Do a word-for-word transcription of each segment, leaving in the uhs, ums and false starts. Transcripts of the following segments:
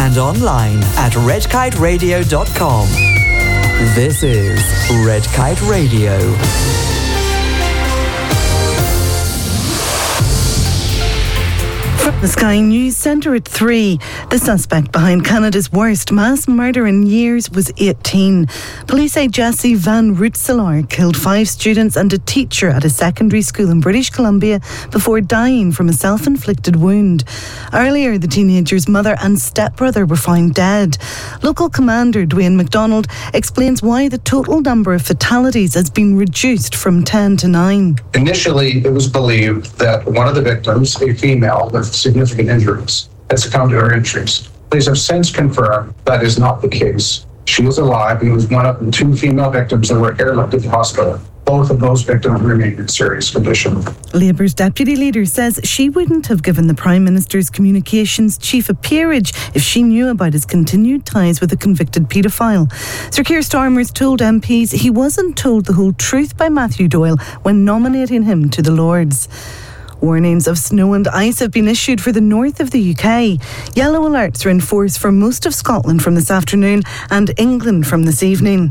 and online at red kite radio dot com. This is Red Kite Radio. The Sky News Centre at three. The suspect behind Canada's worst mass murder in years was eighteen. Police say Jesse Van Rootselaar killed five students and a teacher at a secondary school in British Columbia before dying from a self-inflicted wound. Earlier, the teenager's mother and stepbrother were found dead. Local commander Dwayne MacDonald explains why the total number of fatalities has been reduced from ten to nine. Initially, it was believed that one of the victims, a female with significant injuries, had succumbed to her injuries. Police have since confirmed that is not the case. She is alive and was one of the two female victims that were airlifted to the hospital. Both of those victims remain in serious condition. Labour's deputy leader says she wouldn't have given the Prime Minister's communications chief a peerage if she knew about his continued ties with a convicted paedophile. Sir Keir Starmer's told M Ps he wasn't told the whole truth by Matthew Doyle when nominating him to the Lords. Warnings of snow and ice have been issued for the north of the U K. Yellow alerts are in force for most of Scotland from this afternoon and England from this evening.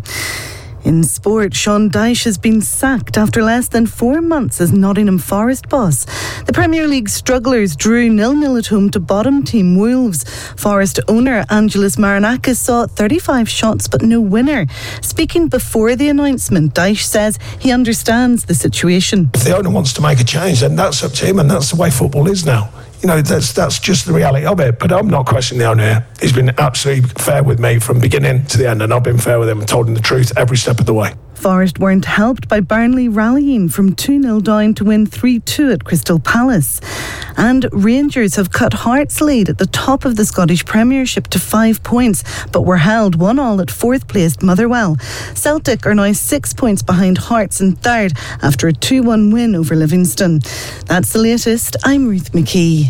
In sport, Sean Dyche has been sacked after less than four months as Nottingham Forest boss. The Premier League strugglers drew nil nil at home to bottom team Wolves. Forest owner Angelos Marinakis saw thirty-five shots but no winner. Speaking before the announcement, Dyche says he understands the situation. If the owner wants to make a change, then that's up to him, and that's the way football is now. You know, that's that's just the reality of it. But I'm not questioning the owner here. He's been absolutely fair with me from beginning to the end, and I've been fair with him and told him the truth every step of the way. Forest weren't helped by Burnley rallying from two nil down to win three two at Crystal Palace. And Rangers have cut Hearts' lead at the top of the Scottish Premiership to five points, but were held one all at fourth placed Motherwell. Celtic are now six points behind Hearts in third after a two one win over Livingston. That's the latest. I'm Ruth McKee.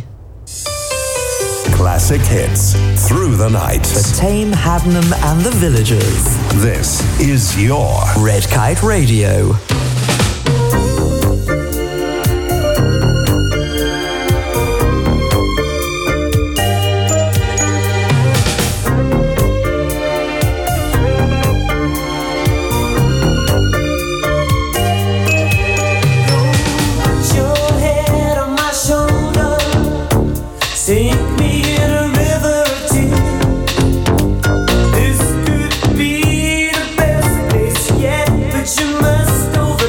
Classic hits through the night. The Tame, Haddenham and the Villagers. This is your Red Kite Radio. This could be the best place yet, but you must over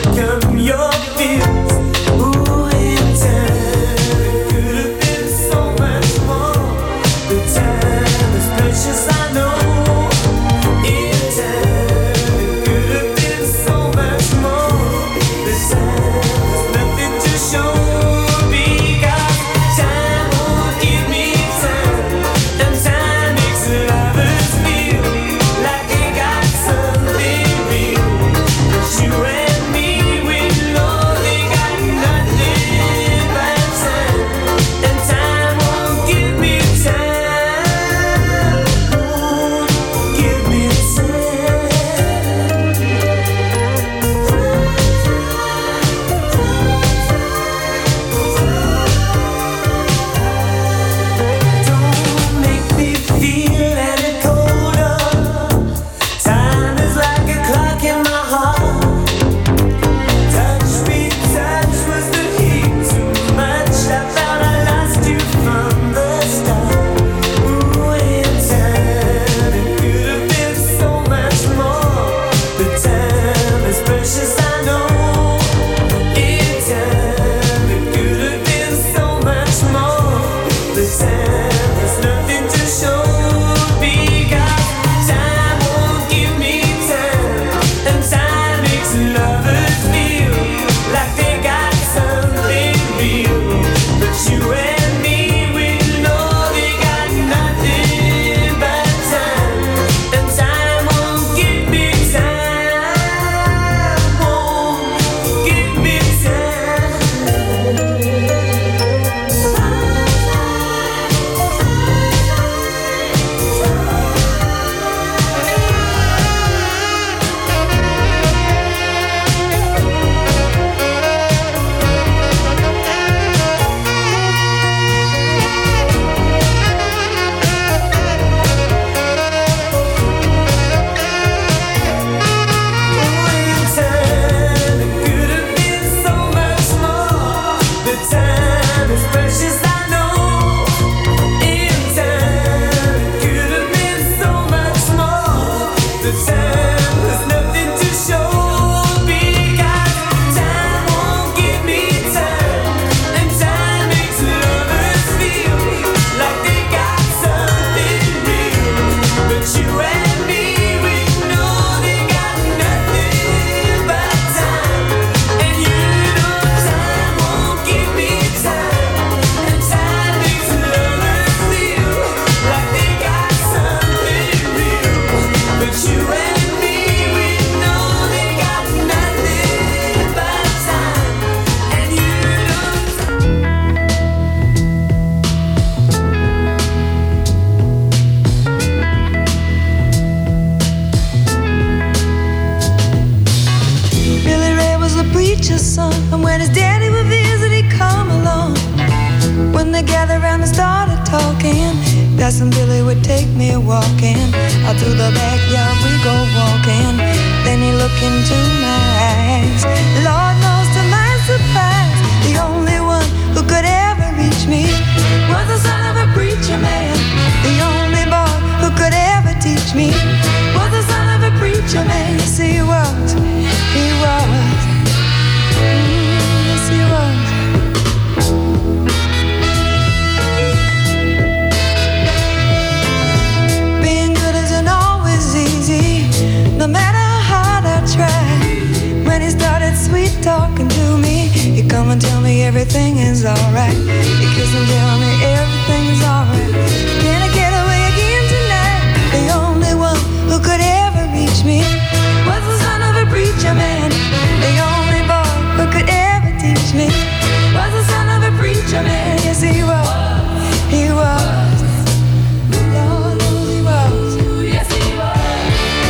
When his daddy would visit, he'd come along. When they gathered around and started talking, Cousin Billy would take me walking. Out through the backyard we go walking. Then he looked into my eyes. Lord knows to my surprise, the only one who could ever reach me was the son of a preacher man. The only boy who could ever teach me was the son of a preacher man. Yes, he was, he was, mm, yes, he was. Being good isn't always easy, no matter how hard I try. When he started sweet talking to me, he'd come and tell me everything is alright. He'd kiss and tell me everything is alright. Can I get away again tonight? The only one who could ever reach me was the son of a preacher man. The only boy who could ever teach me was the son of a preacher man. Yes, he was, he was. Lord knows he was. Yes, he was.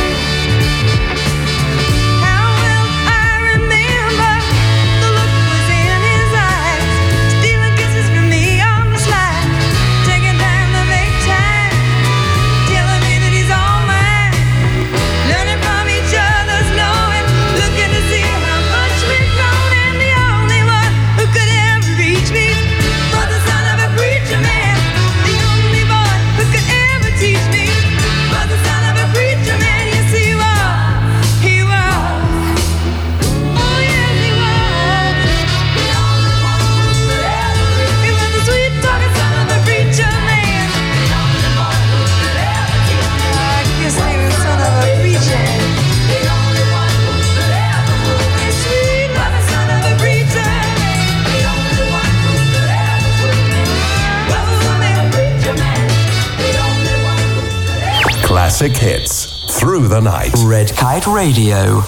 How will I remember the look was in his eyes, stealing kisses from me on the slide, taking time to make time, telling me that he's all mine, learning from each other's knowing, looking to see how much we've grown. And the only one who could ever reach me was the son of a preacher man. The only boy who could ever teach me was the son of a preacher man. Yes, he was, he was. Oh, yes, he was. The only one who could ever reach me. He was the sweet talking son of a preacher man. The only one who could ever teach me. I guess he was son of a preacher. The only one who could ever move me. Sweet loving son of a preacher. The only one who could ever move me was the son of a preacher man. The only one who could ever. Classic hits through the night. Red Kite Radio.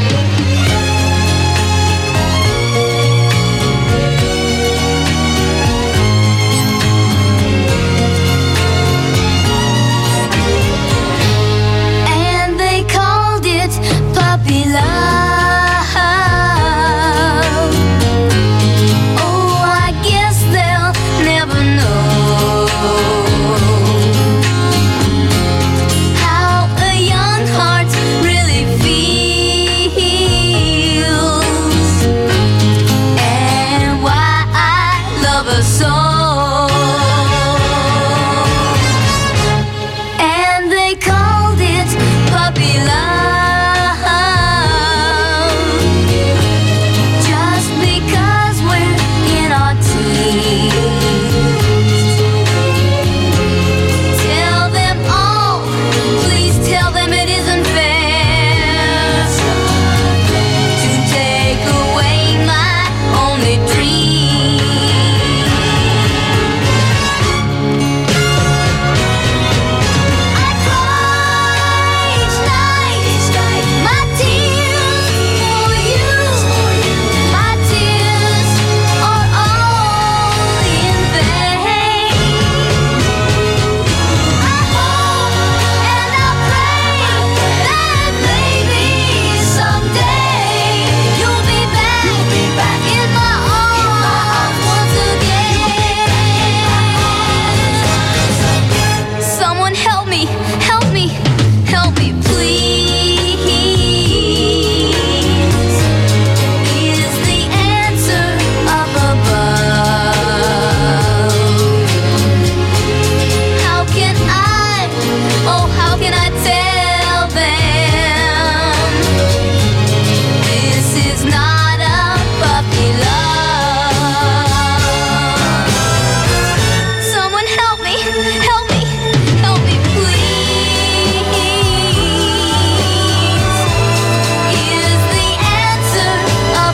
And they called it puppy love. Oh, I guess they'll never know how a young heart really feels, and why I love her so. And they called it puppy love, just because we're in our teens. Tell them all, please tell them it isn't fair to take away my only dream. I cry each night, my tears for you. My tears are all in vain. I hope and I pray that maybe someday you'll be back in my arms once again. Someone help me, help me, help me, please. Is the answer up above? How can I, oh, how can I tell them this is not a puppy love? Someone help me, help me, help me, please. Is the answer up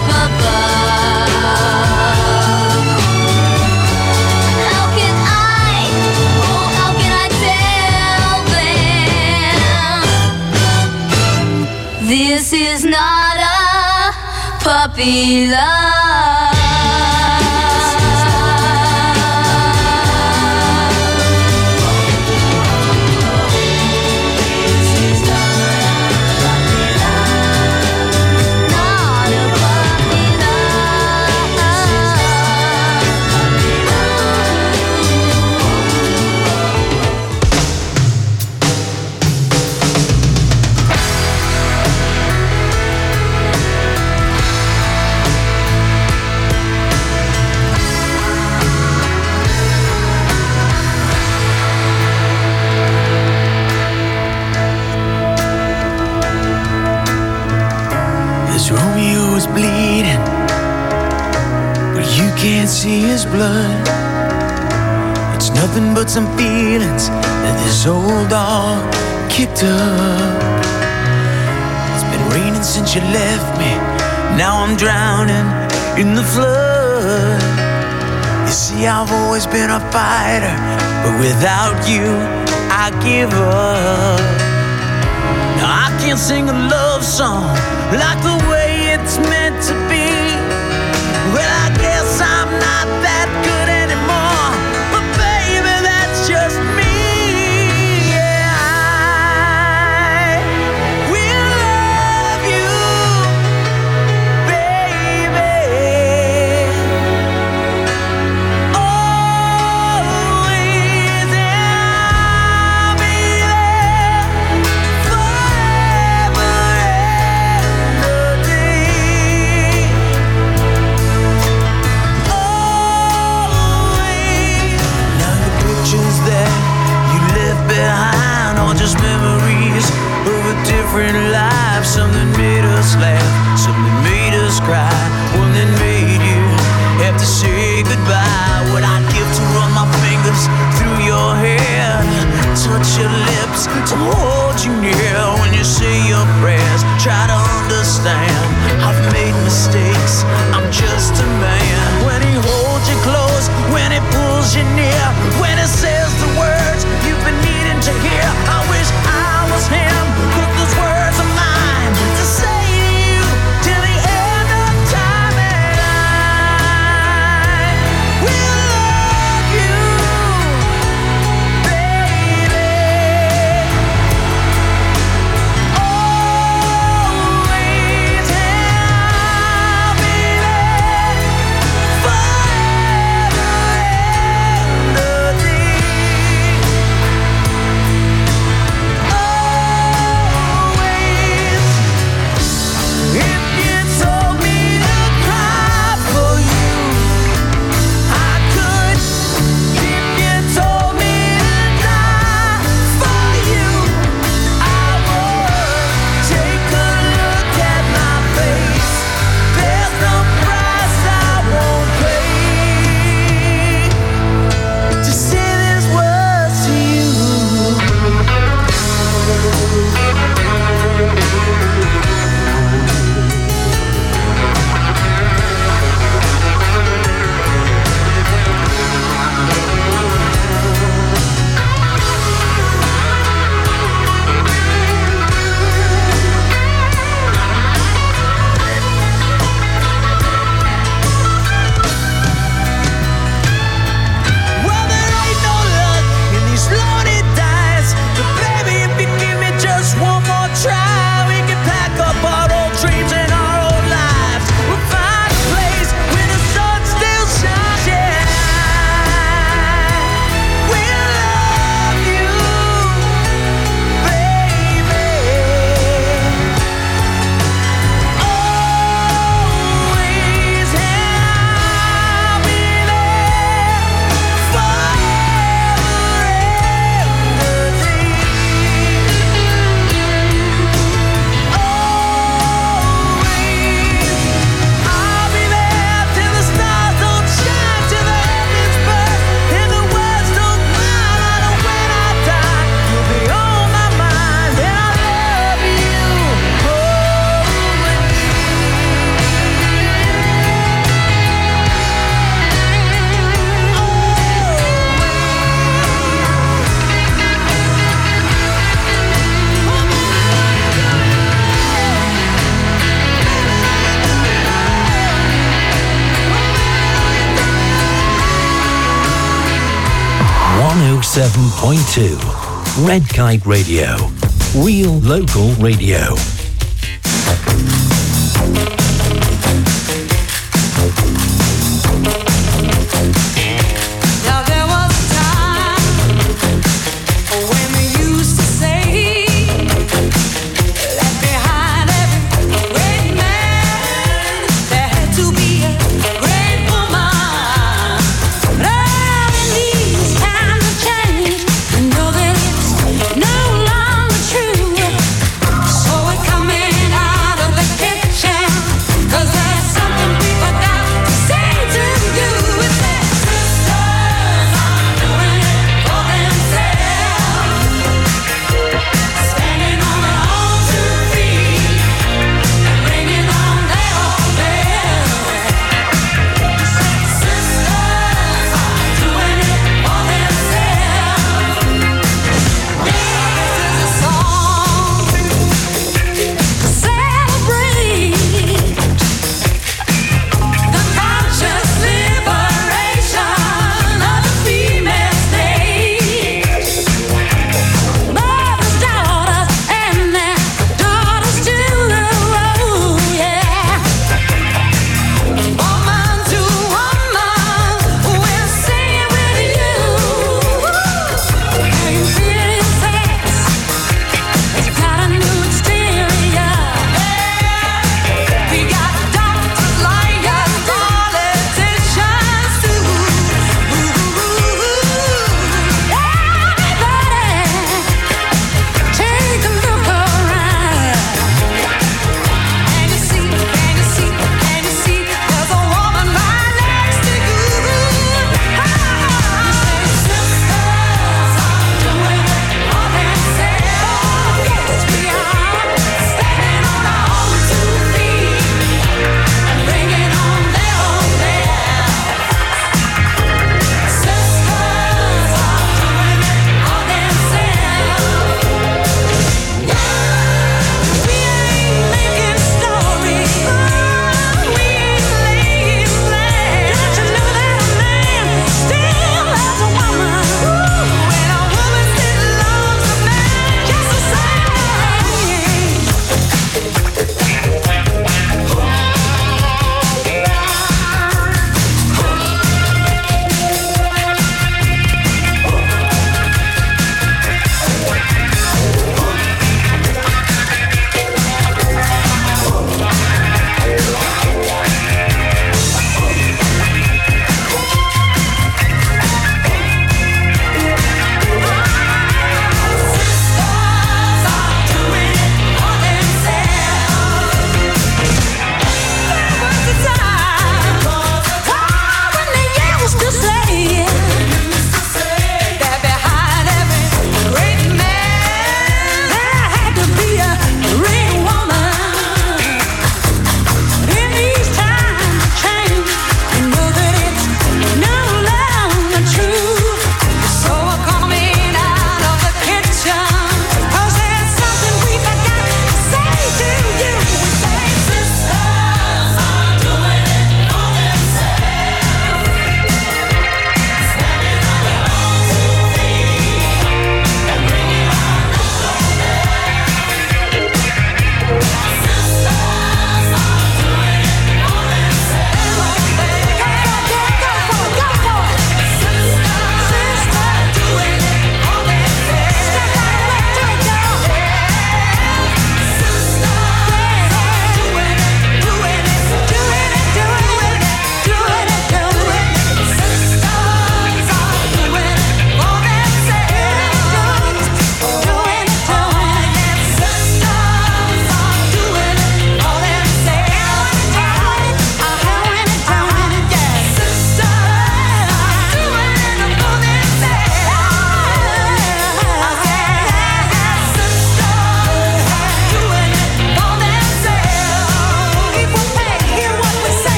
above? How can I, oh, how can I tell them this is not a puppy love? Not a puppy love. 'Cause Romeo is bleeding, but you can't see his blood. It's nothing but some feelings that this old dog kicked up. It's been raining since you left me. Now I'm drowning in the flood. You see, I've always been a fighter, but without you, I give up. Now I can't sing a love song like the way it's meant to be. Well, I guess I'm not that good anymore, but baby, that's just me. Yeah, I will love you, baby. Always, and I'll be there forever and a day. Always. Now the pictures that you left behind are just memories of a different life. Something made us laugh, something made us cry, one that made you have to say goodbye. What I'd give to run my fingers through your hair, touch your lips, to hold you near when you say your prayers. Try to understand, I've made mistakes, I'm just a man. When he holds you close, when he pulls you near, when he says the words you've been needing to hear, I wish I was him, 'cause those words are mine to say to you till the end of time. And I will love you, baby. Always, and I'll be there forever and a day. Always. If you told me to cry for you, I could. If you told me to die for you, I would. Take a look at my face. There's no price I won't pay to say these words to you. Well, there ain't no luck in these loaded dice, but baby, if you give me just one more try, we can pack up our old dreams and our old lives. We'll find a place where the sun still shines. Yeah, we'll love you, baby. Always, and I'll be there forever and a day. Always, I'll be there till the stars don't shine, till the heavens burst, and the words don't mine. I know when I die, you'll be on my mind, and I love you one oh seven point two Red Kite Radio. Real local radio. Now there was a time when we used to say that behind every great man there had to be a great woman. Love in these times of change, we know that it's no longer true. So it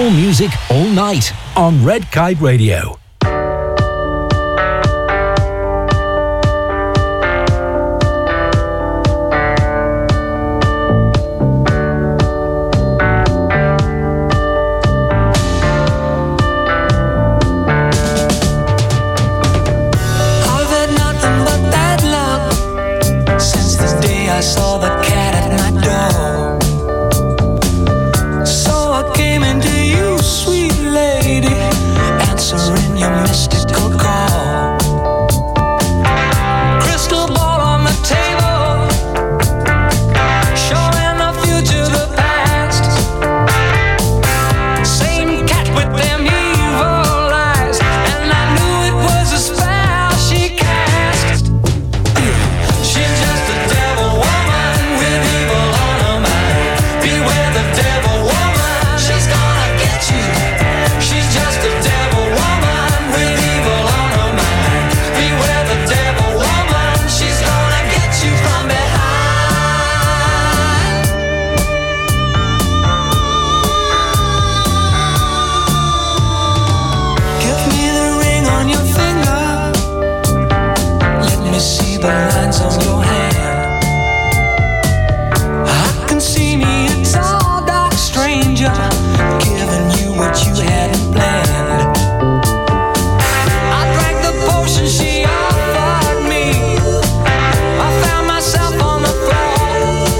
More music all night on Red Kite Radio. I've had nothing but bad luck since the day I saw the cat at my door. So I came into you, sweet lady, answering your mystical call. Crystal ball on the table, showing the future, the past. Same cat with them evil eyes, and I knew it was a spell she cast. She's just a devil woman with evil on her mind. Beware the devil woman, she's gonna get you. She's just a devil woman with evil on her mind. Beware the devil woman, she's gonna get you from behind. Give me the ring on your finger. Let me see the lines on your hand. I can see me a tall, dark stranger, giving you what you hadn't planned. I drank the potion she offered me. I found myself on the floor.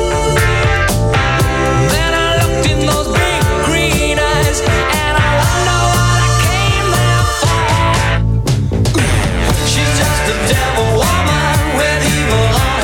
Then I looked in those big green eyes, and I wonder what I came there for. She's just a devil woman with evil on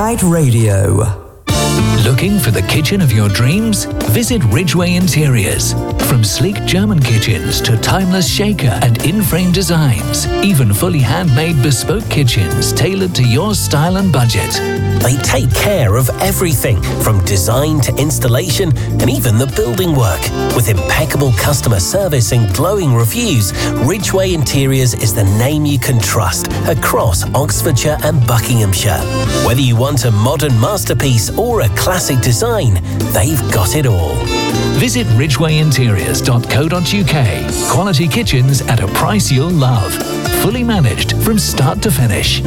Kite Radio. Looking for the kitchen of your dreams? Visit Ridgeway Interiors. From sleek German kitchens to timeless shaker and in-frame designs, even fully handmade bespoke kitchens tailored to your style and budget. They take care of everything from design to installation and even the building work. With impeccable customer service and glowing reviews, Ridgeway Interiors is the name you can trust across Oxfordshire and Buckinghamshire. Whether you want a modern masterpiece or a classic design, they've got it all. Visit ridgeway interiors dot co dot uk. Quality kitchens at a price you'll love. Fully managed from start to finish.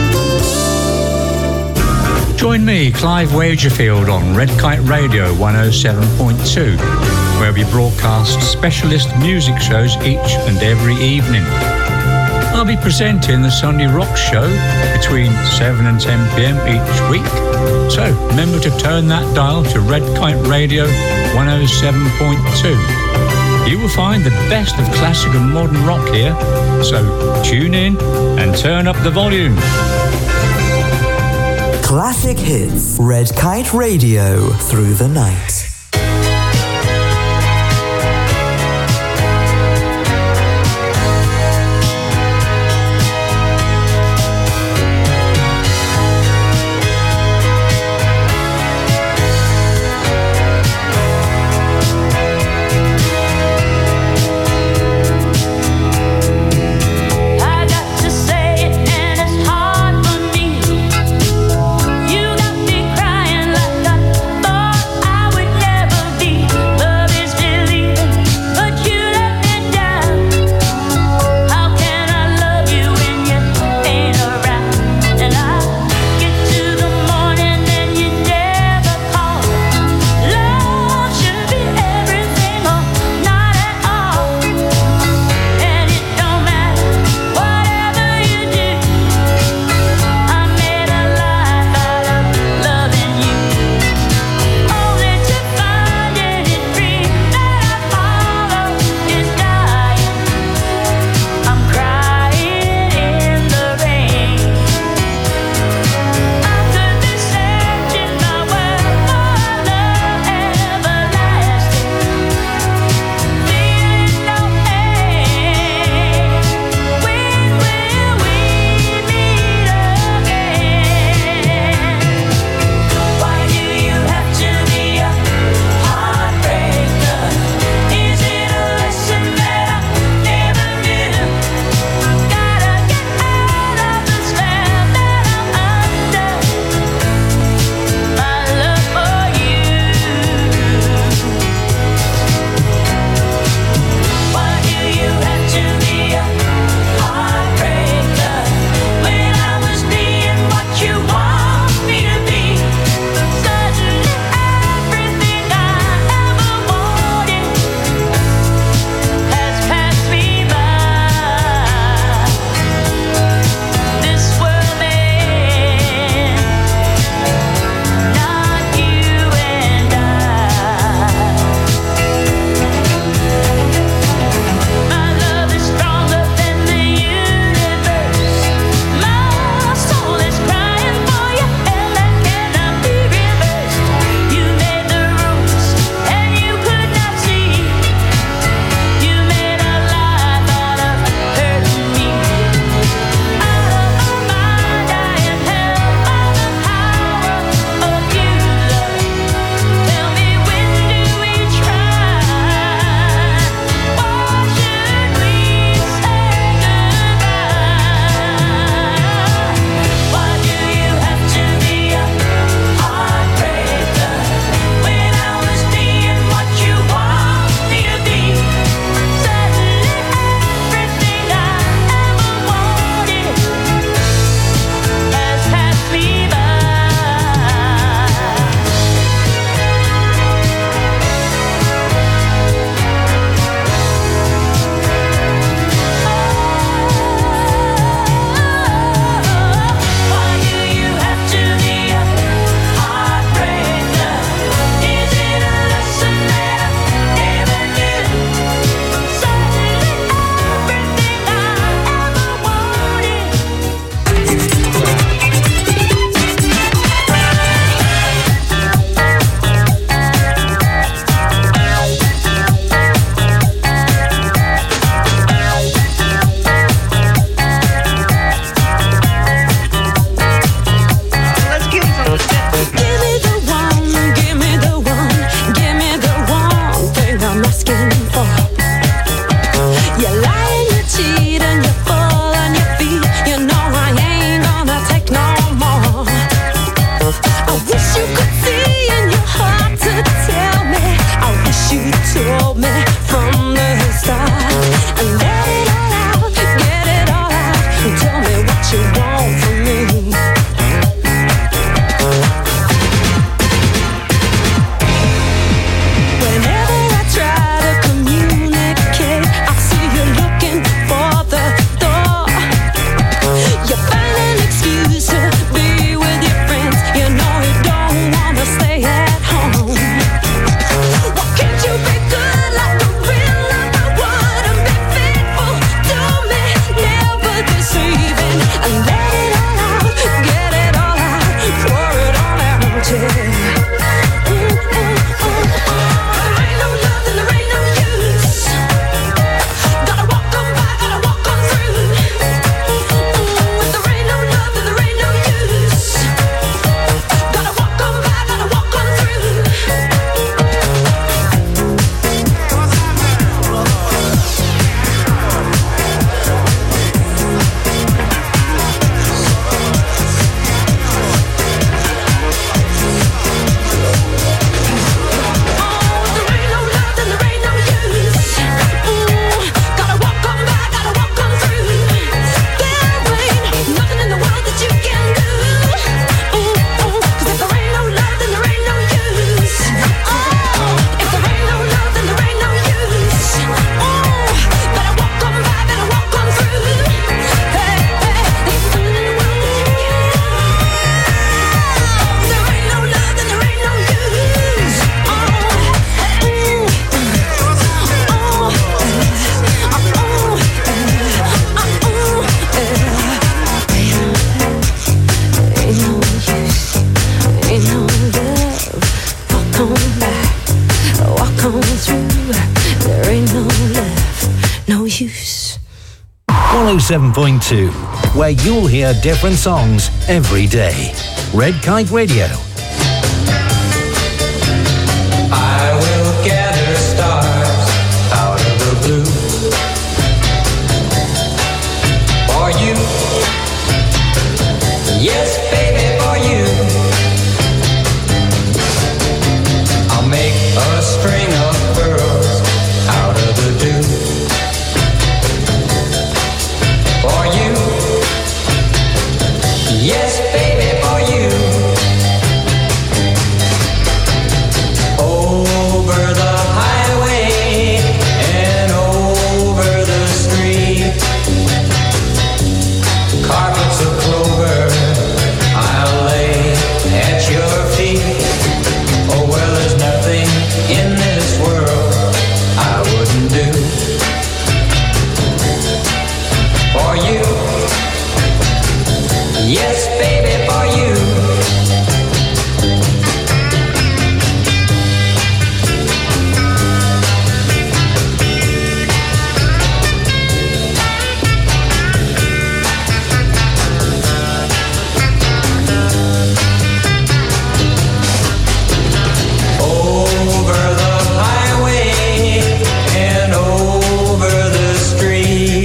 Join me, Clive Wagerfield, on Red Kite Radio one oh seven point two, where we broadcast specialist music shows each and every evening. I'll be presenting the Sunday Rock Show between seven and ten p.m. each week. So remember to turn that dial to Red Kite Radio one oh seven point two. You will find the best of classic and modern rock here. So tune in and turn up the volume. Classic hits. Red Kite Radio through the night. I got to say it, and it's hard for me. You got me crying like I thought I would never. one oh seven point two, where you'll hear different songs every day. Red Kite Radio. I will gather stars out of the blue for you. Yes, baby, for you. I'll make a string of pearls out of the dew for you. Yes, baby, for you. Over the highway and over the street, carpets of clover I'll lay at your feet. Oh, well, there's nothing in this world I wouldn't do for you. Yes, baby, for you. Over the highway and over the street,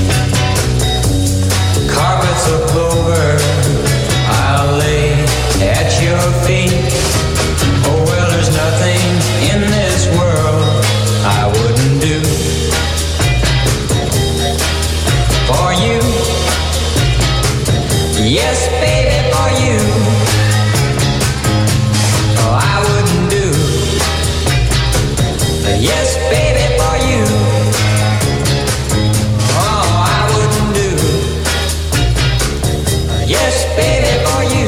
carpets of clover I'll lay at your feet. Oh, well, there's nothing in this world I wouldn't do for you. Yes, baby, for you. Oh, I wouldn't do. Yes, baby, for you. Oh, I wouldn't do. Yes, baby, for you.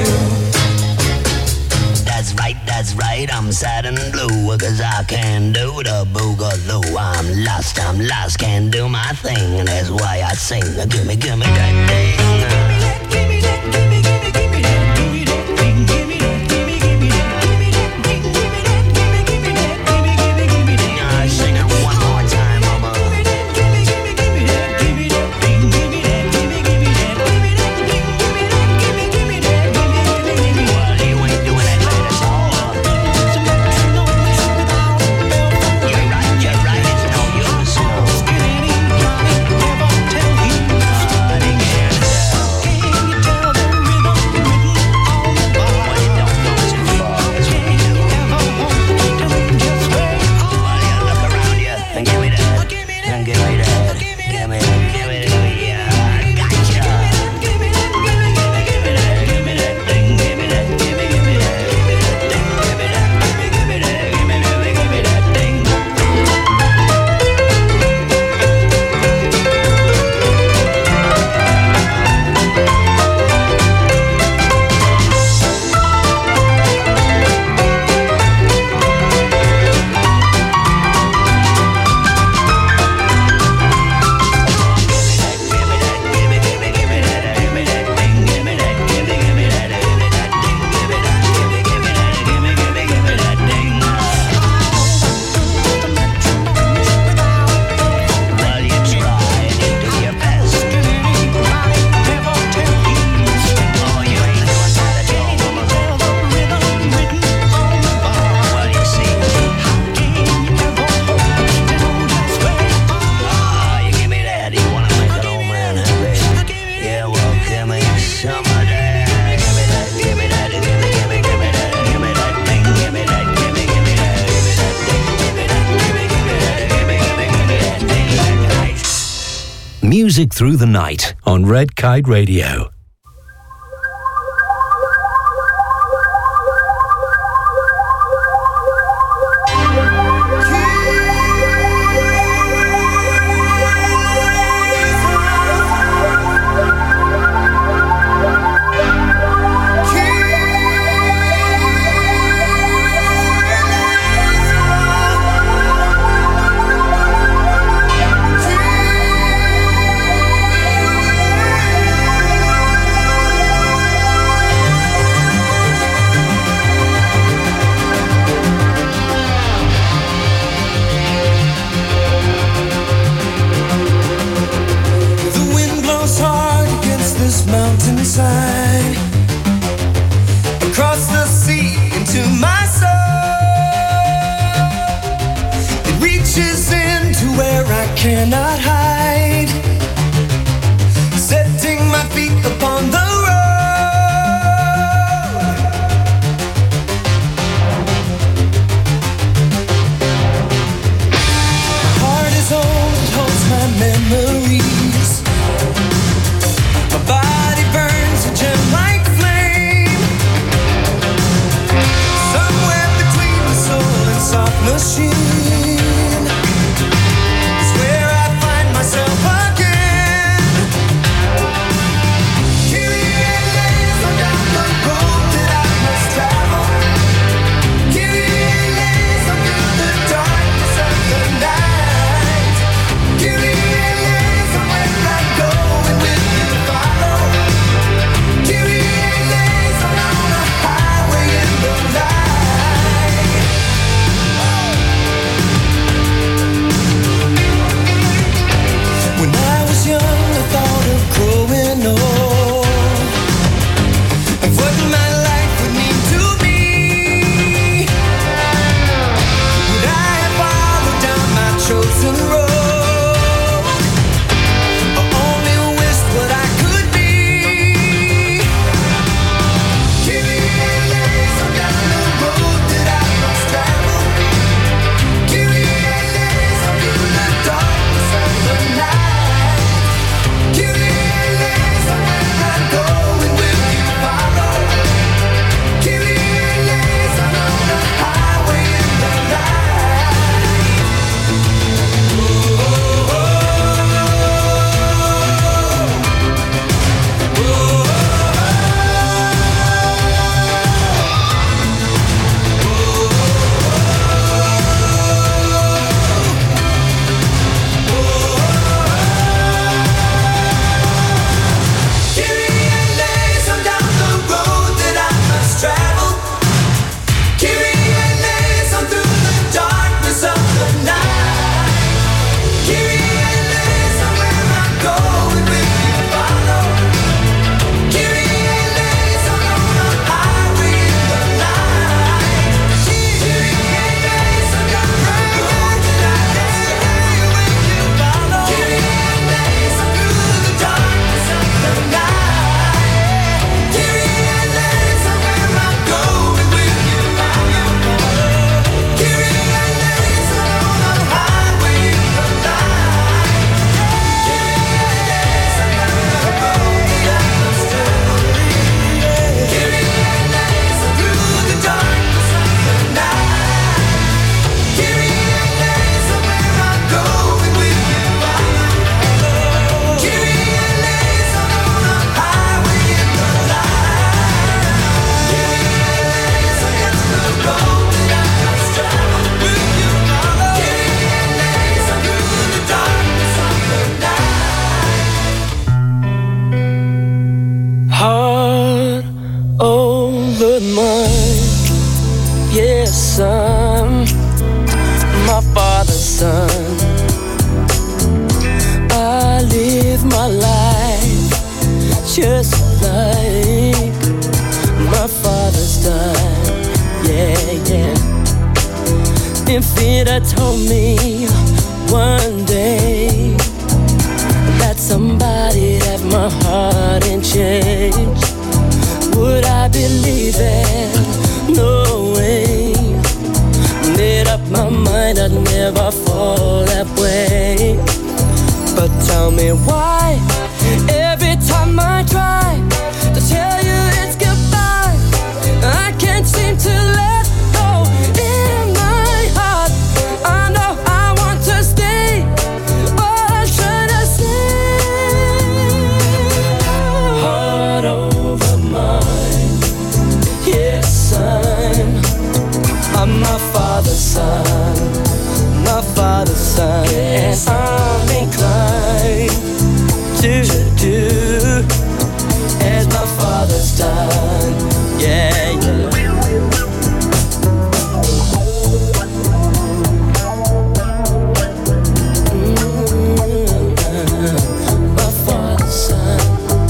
That's right, that's right, I'm sad and blue, cause I can't do the boogaloo. I'm lost, I'm lost, can't do my thing, and that's why I sing. Gimme, gimme that thing. I sing it one more time, mama. Well, you ain't doing that right at all. You're right, you're right, it's no use, no. Honey, can't tell. Well, it don't go too far, that's what you do. Well, you look around you and give me that, and give me that, give me, give me that, yeah, gotcha. Give me that, give me that thing, give me that, give me, give me that, give me that thing, give me that, give me, give me that, give me that, give me that thing. Well, you try and you do your best. Oh, you ain't doing that at all, mama. Well, you see. Oh, you give me that. You wanna make an old man happy? Yeah, well, give me some of that. Give me that, give me that, give me, give me, give me that, give me that thing, give me that, give me, give me that, give me that thing, give me that, give me, give me that, give me, give me, give me that thing, that night. Music through the night on Red Kite Radio. Keep just like my father's done. Yeah, yeah. If it had told me one day that somebody had my heart and changed, would I believe it? No way. Made up my mind I'd never fall that way. But tell me why, every time I try to tell you it's goodbye, I can't seem to let go in my heart. I know I want to stay, but I'm trying to say heart over mind. Yes, I'm I'm my father's son, my father's son. Yes, I'm inclined to do as my father's done. Yeah, yeah. Mm-hmm. My father's son,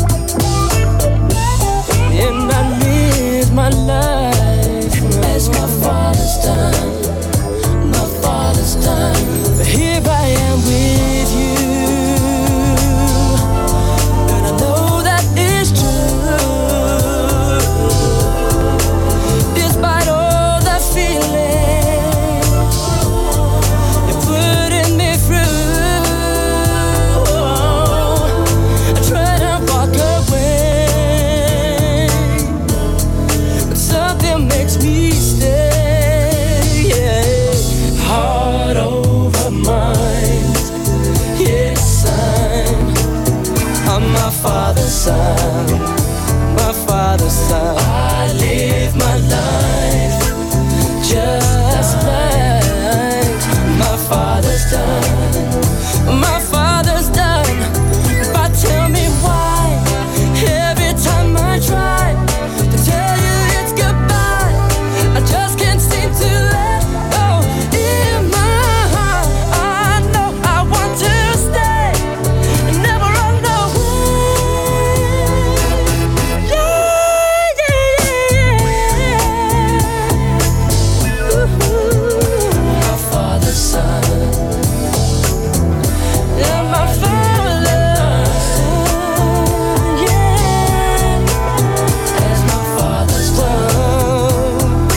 and I live my life as my father's done, my father's done. But here I am with you, and I know that is true. Despite all the feelings you're putting me through, I try to walk away, but something makes me stay. Yeah. Heart over mind. Yes, I'm I'm my father's son, my father's son. I live my life just like my father's done, my father's done. But tell me why, every time I try to tell you it's goodbye, I just can't seem to let go in my heart. I know I want to stay and never run away. Yeah, yeah, yeah. Ooh, my father's son, yeah, my father's son, yeah, as my father's done.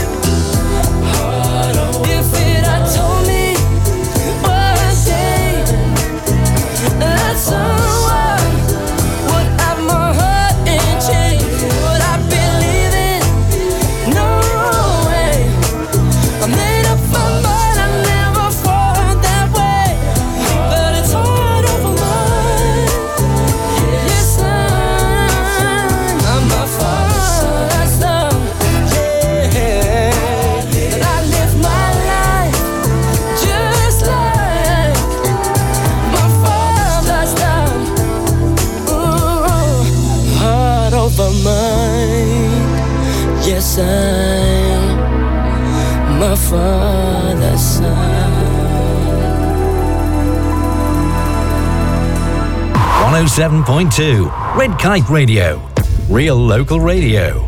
If it had told me one day that someone would have my heart and change, would I believe it? No way. I made up my mind, I never fall that way. But it's hard over mine. Yes, I'm, I'm my father's son. Yeah, and I live my life just like my father's done. Ooh, heart over mind. Yes, I'm my father's son. one oh seven point two Red Kite Radio. Real local radio.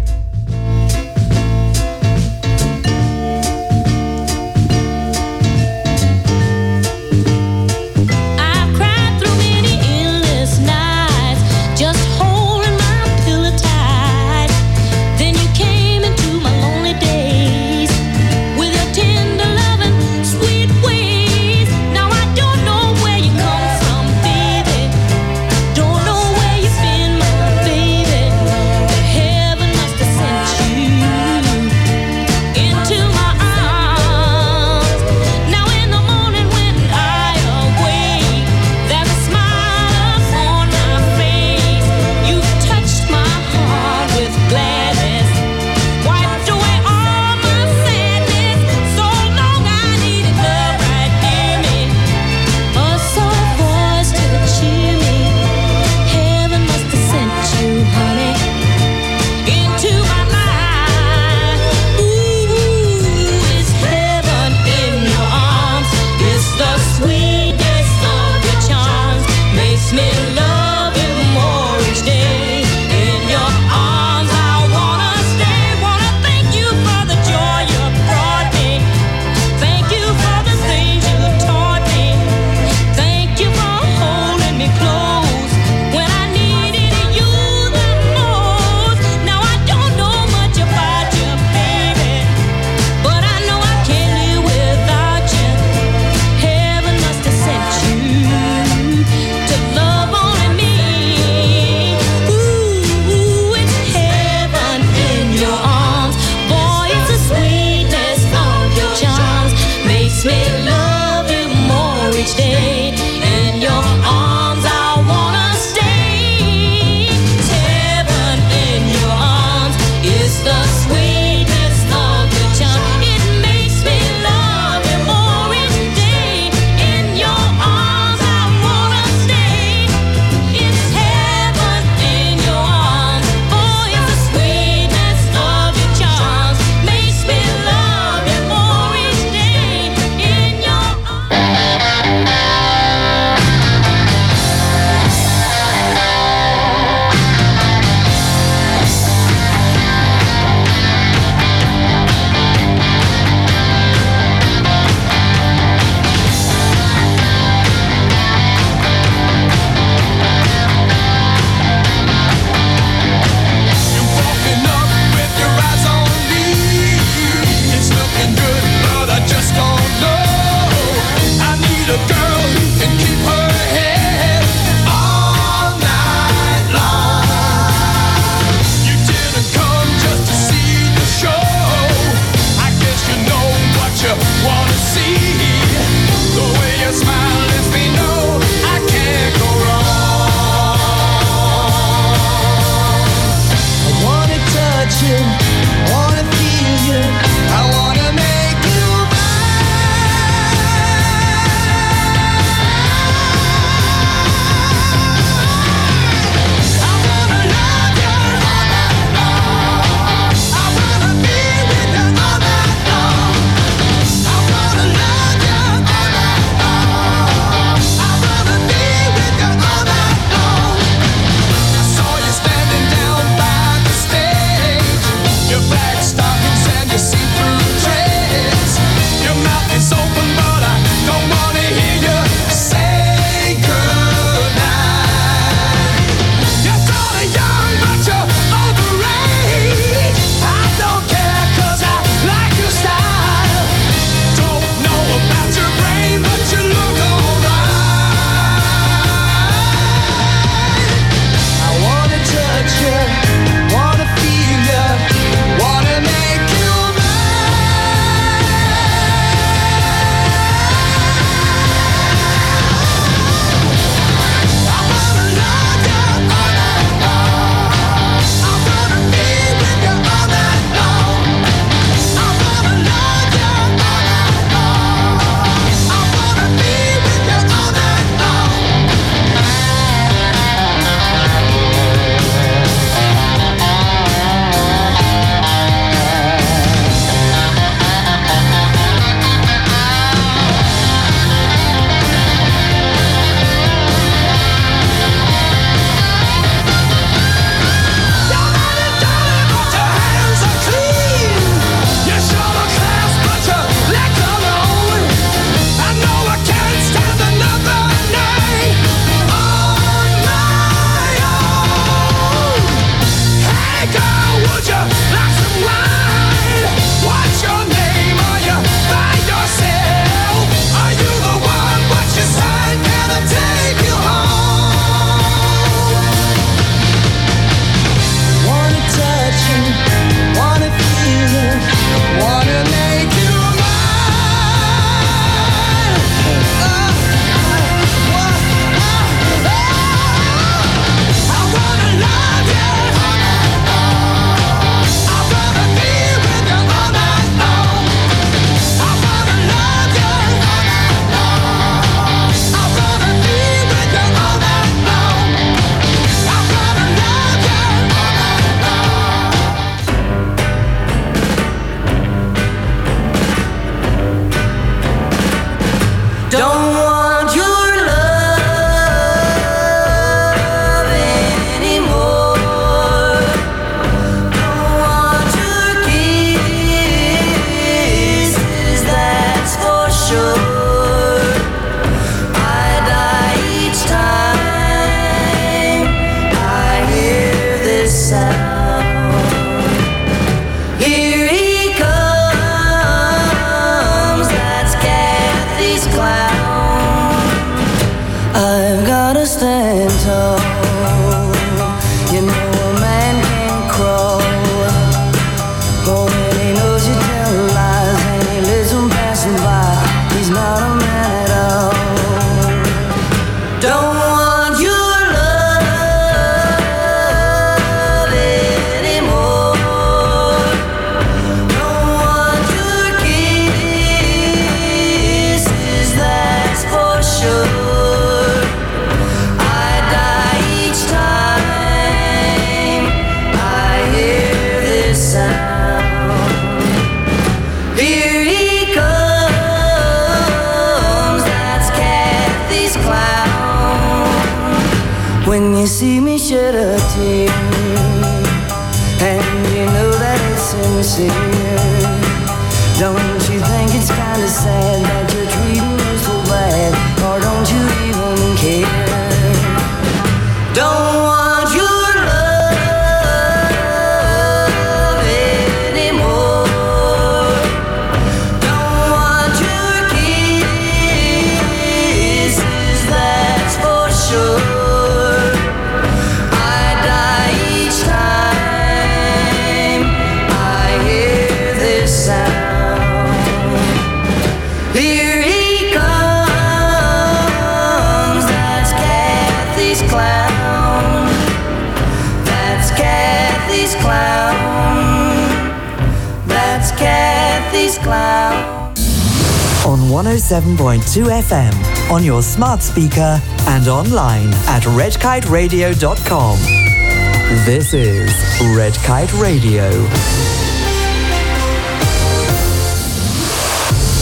I've cried through many endless nights, just holding my pillow tight. Then you came into my lonely days with your tender loving, sweet ways. Now I don't know where you come from, baby. Don't know where you've been, my baby. But heaven must you, wanna feel you, I wanna make you when you see me shed a tear, and you know that it's sincere. Don't you think it's kinda sad that you're treating me so bad, or don't you even care? Don't want your love anymore. Don't want your kisses, that's for sure. Here he comes, that's this cloud. On one oh seven point two F M, on your smart speaker and online at red kite radio dot com. This is Red Kite Radio.